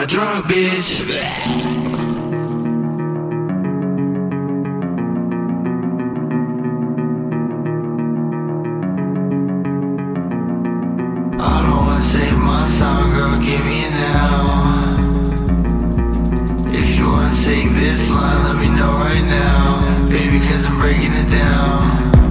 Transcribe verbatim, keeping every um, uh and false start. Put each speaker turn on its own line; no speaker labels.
not drunk, bitch. I don't wanna save my time, girl, give me an hour. If you wanna take this line, let me know right now, baby, cause I'm breaking it down.